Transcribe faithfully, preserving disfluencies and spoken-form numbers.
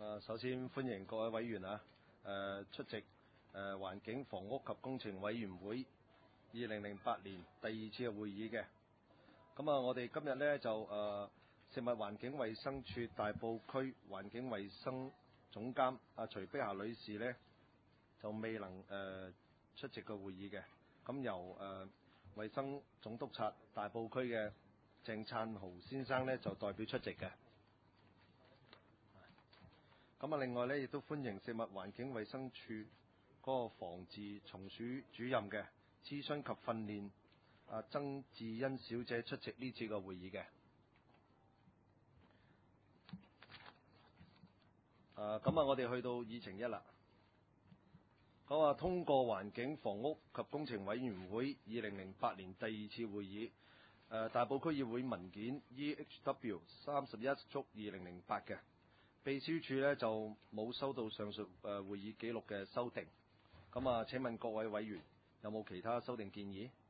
誒，首先歡迎各位委員啊，誒出席誒環境房屋及工程委員會二零零八年第二次嘅會議嘅。咁啊，我哋今日呢，就誒食物環境衞生署大埔區環境衞生總監阿徐碧霞女士呢，就未能誒出席個會議嘅。咁由誒衞生總督察大埔區嘅鄭燦豪先生呢，就代表出席嘅。咁啊，另外呢，亦都歡迎食物環境衞生署嗰個防治蟲鼠主任嘅諮詢及訓練啊曾志欣小姐出席呢次嘅會議嘅。啊，咁啊，我哋去到議程一啦。咁啊，通過環境房屋及工程委員會二零零八年第二次會議，誒大埔區議會文件 E H W 三十一足二零零八嘅。秘書處呢就冇收到上述誒會議記錄嘅修訂，咁啊請問各位委員有冇其他修訂建議？